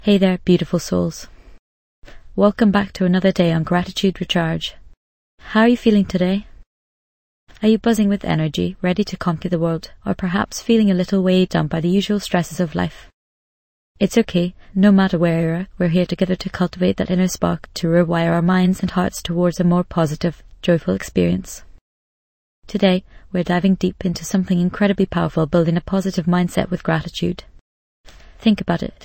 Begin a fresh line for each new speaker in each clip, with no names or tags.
Hey there, beautiful souls. Welcome back to another day on Gratitude Recharge. How are you feeling today? Are you buzzing with energy, ready to conquer the world, or perhaps feeling a little weighed down by the usual stresses of life? It's okay, no matter where you are, we're here together to cultivate that inner spark to rewire our minds and hearts towards a more positive, joyful experience. Today, we're diving deep into something incredibly powerful, building a positive mindset with gratitude. Think about it.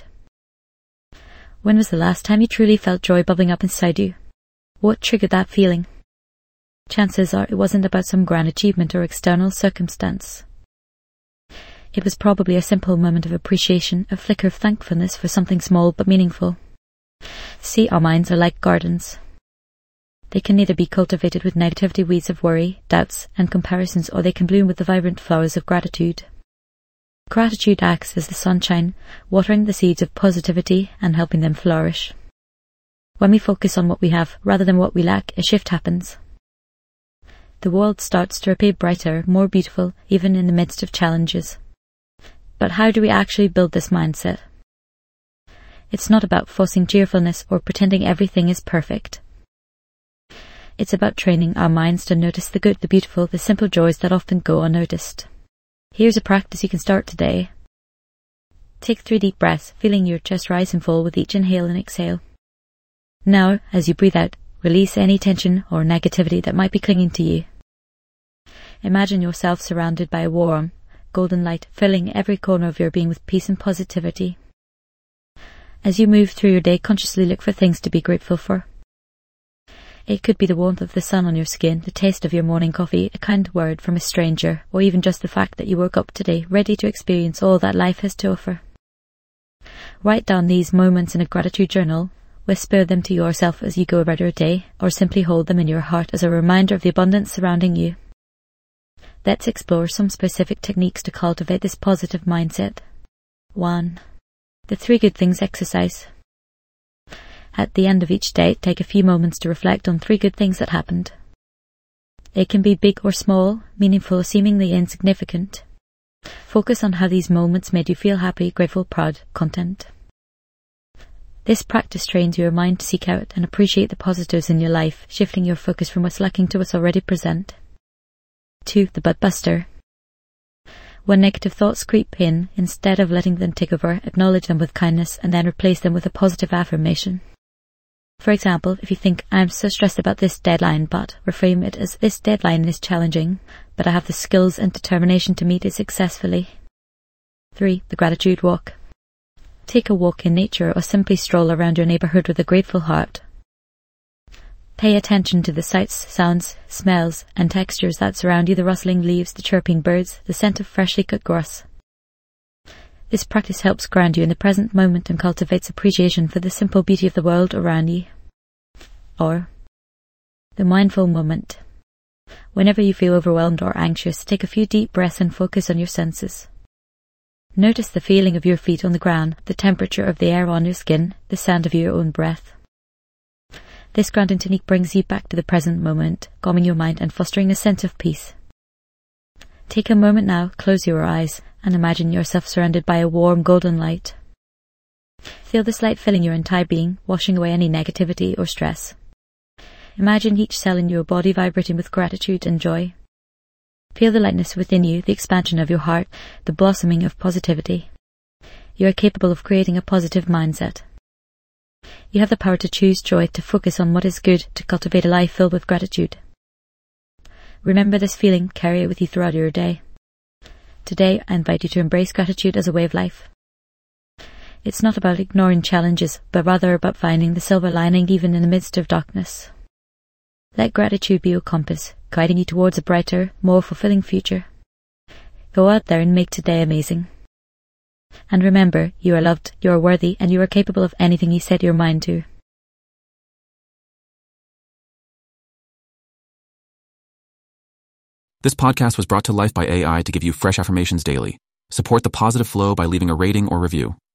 When was the last time you truly felt joy bubbling up inside you? What triggered that feeling? Chances are it wasn't about some grand achievement or external circumstance. It was probably a simple moment of appreciation, a flicker of thankfulness for something small but meaningful. See, our minds are like gardens. They can either be cultivated with negativity weeds of worry, doubts, and comparisons, or they can bloom with the vibrant flowers of gratitude. Gratitude acts as the sunshine, watering the seeds of positivity and helping them flourish. When we focus on what we have rather than what we lack, a shift happens. The world starts to appear brighter, more beautiful, even in the midst of challenges. But how do we actually build this mindset? It's not about forcing cheerfulness or pretending everything is perfect. It's about training our minds to notice the good, the beautiful, the simple joys that often go unnoticed. Here's a practice you can start today. Take 3 deep breaths, feeling your chest rise and fall with each inhale and exhale. Now, as you breathe out, release any tension or negativity that might be clinging to you. Imagine yourself surrounded by a warm, golden light, filling every corner of your being with peace and positivity. As you move through your day, consciously look for things to be grateful for. It could be the warmth of the sun on your skin, the taste of your morning coffee, a kind word from a stranger, or even just the fact that you woke up today ready to experience all that life has to offer. Write down these moments in a gratitude journal, whisper them to yourself as you go about your day, or simply hold them in your heart as a reminder of the abundance surrounding you. Let's explore some specific techniques to cultivate this positive mindset. 1. The 3 good things exercise. At the end of each day, take a few moments to reflect on 3 good things that happened. It can be big or small, meaningful or seemingly insignificant. Focus on how these moments made you feel happy, grateful, proud, content. This practice trains your mind to seek out and appreciate the positives in your life, shifting your focus from what's lacking to what's already present. 2. The butt buster. When negative thoughts creep in, instead of letting them take over, acknowledge them with kindness and then replace them with a positive affirmation. For example, if you think, I'm so stressed about this deadline, but reframe it as, this deadline is challenging, but I have the skills and determination to meet it successfully. 3. The gratitude walk. Take a walk in nature or simply stroll around your neighbourhood with a grateful heart. Pay attention to the sights, sounds, smells, and textures that surround you, the rustling leaves, the chirping birds, the scent of freshly cut grass. This practice helps ground you in the present moment and cultivates appreciation for the simple beauty of the world around you. Or, the mindful moment. Whenever you feel overwhelmed or anxious, take a few deep breaths and focus on your senses. Notice the feeling of your feet on the ground, the temperature of the air on your skin, the sound of your own breath. This grounding technique brings you back to the present moment, calming your mind and fostering a sense of peace. Take a moment now, close your eyes, and imagine yourself surrounded by a warm golden light. Feel this light filling your entire being, washing away any negativity or stress. Imagine each cell in your body vibrating with gratitude and joy. Feel the lightness within you, the expansion of your heart, the blossoming of positivity. You are capable of creating a positive mindset. You have the power to choose joy, to focus on what is good, to cultivate a life filled with gratitude. Remember this feeling, carry it with you throughout your day. Today, I invite you to embrace gratitude as a way of life. It's not about ignoring challenges, but rather about finding the silver lining even in the midst of darkness. Let gratitude be your compass, guiding you towards a brighter, more fulfilling future. Go out there and make today amazing. And remember, you are loved, you are worthy, and you are capable of anything you set your mind to.
This podcast was brought to life by AI to give you fresh affirmations daily. Support the positive flow by leaving a rating or review.